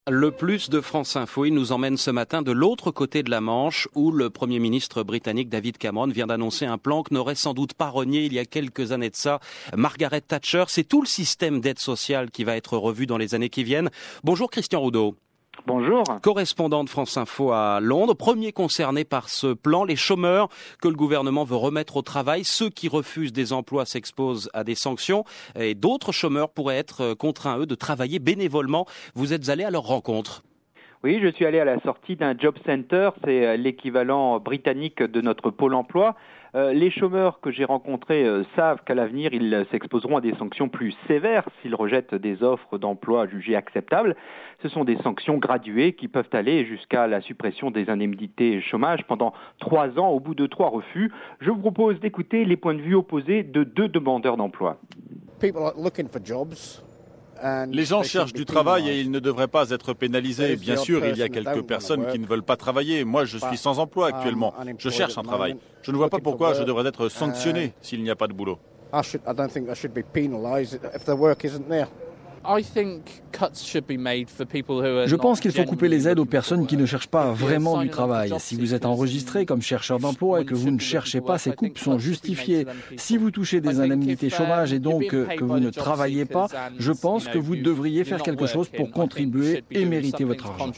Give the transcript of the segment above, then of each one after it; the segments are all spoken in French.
Le plus de France Info, il nous emmène ce matin de l'autre côté de la Manche où le Premier ministre britannique David Cameron vient d'annoncer un plan que n'aurait sans doute pas renié il y a quelques années de ça Margaret Thatcher. C'est tout le système d'aide sociale qui va être revu dans les années qui viennent. Bonjour Christian Roudeau. Bonjour. Correspondant de France Info à Londres, premier concerné par ce plan, les chômeurs que le gouvernement veut remettre au travail. Ceux qui refusent des emplois s'exposent à des sanctions et d'autres chômeurs pourraient être contraints, eux, de travailler bénévolement. Vous êtes allé à leur rencontre. Oui, je suis allé à la sortie d'un job center, c'est l'équivalent britannique de notre pôle emploi. Les chômeurs que j'ai rencontrés savent qu'à l'avenir, ils s'exposeront à des sanctions plus sévères s'ils rejettent des offres d'emploi jugées acceptables. Ce sont des sanctions graduées qui peuvent aller jusqu'à la suppression des indemnités chômage pendant 3 ans au bout de 3 refus. Je vous propose d'écouter les points de vue opposés de 2 demandeurs d'emploi. Les gens cherchent du travail et ils ne devraient pas être pénalisés. Bien sûr, il y a quelques personnes qui ne veulent pas travailler. Moi, je suis sans emploi actuellement. Je cherche un travail. Je ne vois pas pourquoi je devrais être sanctionné s'il n'y a pas de boulot. Je pense qu'il faut couper les aides aux personnes qui ne cherchent pas vraiment du travail. Si vous êtes enregistré comme chercheur d'emploi et que vous ne cherchez pas, ces coupes sont justifiées. Si vous touchez des indemnités chômage et donc que vous ne travaillez pas, je pense que vous devriez faire quelque chose pour contribuer et mériter votre argent.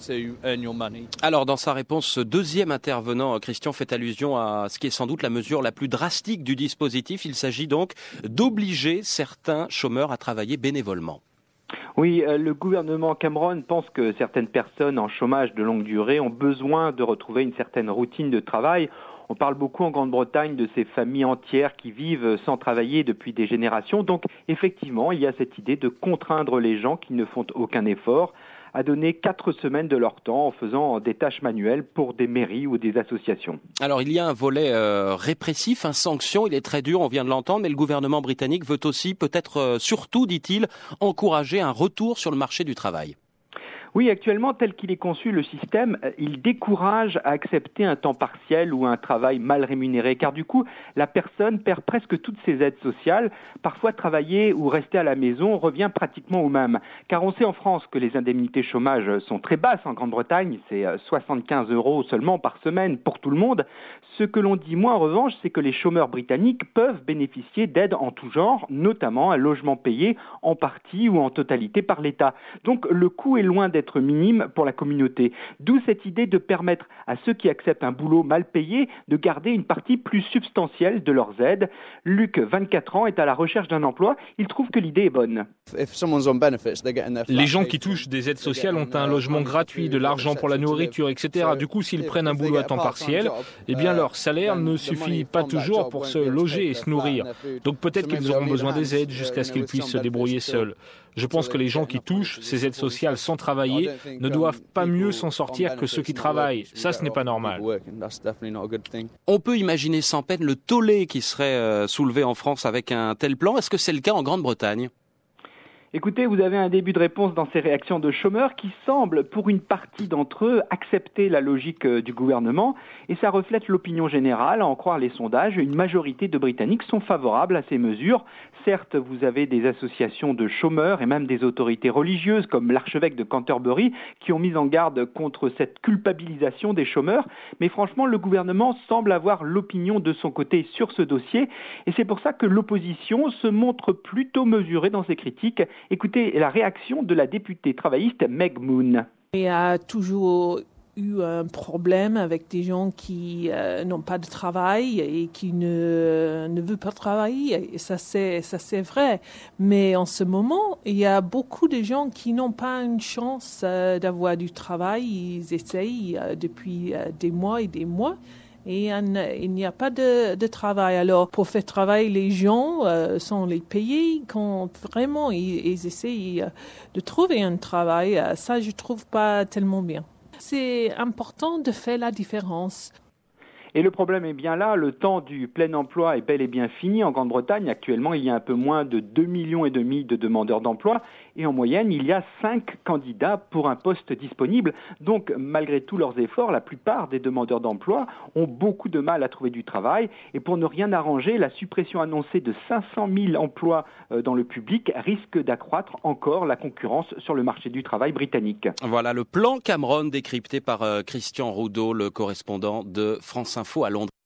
Alors, dans sa réponse, ce deuxième intervenant, Christian, fait allusion à ce qui est sans doute la mesure la plus drastique du dispositif. Il s'agit donc d'obliger certains chômeurs à travailler bénévolement. Oui, le gouvernement Cameron pense que certaines personnes en chômage de longue durée ont besoin de retrouver une certaine routine de travail. On parle beaucoup en Grande-Bretagne de ces familles entières qui vivent sans travailler depuis des générations. Donc, effectivement, il y a cette idée de contraindre les gens qui ne font aucun effort à donner 4 semaines de leur temps en faisant des tâches manuelles pour des mairies ou des associations. Alors, il y a un volet répressif, sanction, il est très dur, on vient de l'entendre, mais le gouvernement britannique veut aussi, peut-être surtout, dit-il, encourager un retour sur le marché du travail. Oui, actuellement, tel qu'il est conçu, le système, il décourage à accepter un temps partiel ou un travail mal rémunéré, car du coup, la personne perd presque toutes ses aides sociales. Parfois, travailler ou rester à la maison revient pratiquement au même. Car on sait en France que les indemnités chômage sont très basses en Grande-Bretagne, c'est 75 € seulement par semaine pour tout le monde. Ce que l'on dit moins en revanche, c'est que les chômeurs britanniques peuvent bénéficier d'aides en tout genre, notamment un logement payé en partie ou en totalité par l'État. Donc le coût est loin d'être minime pour la communauté. D'où cette idée de permettre à ceux qui acceptent un boulot mal payé de garder une partie plus substantielle de leurs aides. Luc, 24 ans, est à la recherche d'un emploi. Il trouve que l'idée est bonne. Les gens qui touchent des aides sociales ont un logement gratuit, de l'argent pour la nourriture, etc. Du coup, s'ils prennent un boulot à temps partiel, eh bien leur salaire ne suffit pas toujours pour se loger et se nourrir. Donc peut-être qu'ils auront besoin des aides jusqu'à ce qu'ils puissent se débrouiller seuls. Je pense que les gens qui touchent ces aides sociales sans travailler ne doivent pas mieux s'en sortir que ceux qui travaillent. Ça, ce n'est pas normal. On peut imaginer sans peine le tollé qui serait soulevé en France avec un tel plan. Est-ce que c'est le cas en Grande-Bretagne ? Écoutez, vous avez un début de réponse dans ces réactions de chômeurs qui semblent, pour une partie d'entre eux, accepter la logique du gouvernement. Et ça reflète l'opinion générale. À en croire les sondages, une majorité de Britanniques sont favorables à ces mesures. Certes, vous avez des associations de chômeurs et même des autorités religieuses comme l'archevêque de Canterbury qui ont mis en garde contre cette culpabilisation des chômeurs. Mais franchement, le gouvernement semble avoir l'opinion de son côté sur ce dossier. Et c'est pour ça que l'opposition se montre plutôt mesurée dans ses critiques. Écoutez la réaction de la députée travailliste Meg Moon. Il y a toujours eu un problème avec des gens qui n'ont pas de travail et qui ne veulent pas travailler. Et ça, c'est vrai. Mais en ce moment, il y a beaucoup de gens qui n'ont pas une chance d'avoir du travail. Ils essayent depuis des mois et des mois. Et il n'y a pas de travail. Alors, pour faire travailler les gens, sans les payer, quand vraiment ils essayent de trouver un travail, ça, je trouve pas tellement bien. C'est important de faire la différence. Et le problème est bien là, le temps du plein emploi est bel et bien fini en Grande-Bretagne. Actuellement, il y a un peu moins de 2,5 millions de demandeurs d'emploi. et en moyenne, il y a 5 candidats pour un poste disponible. Donc, malgré tous leurs efforts, la plupart des demandeurs d'emploi ont beaucoup de mal à trouver du travail. Et pour ne rien arranger, la suppression annoncée de 500 000 emplois dans le public risque d'accroître encore la concurrence sur le marché du travail britannique. Voilà le plan Cameron décrypté par Christian Roudeau, le correspondant de France Info à Londres.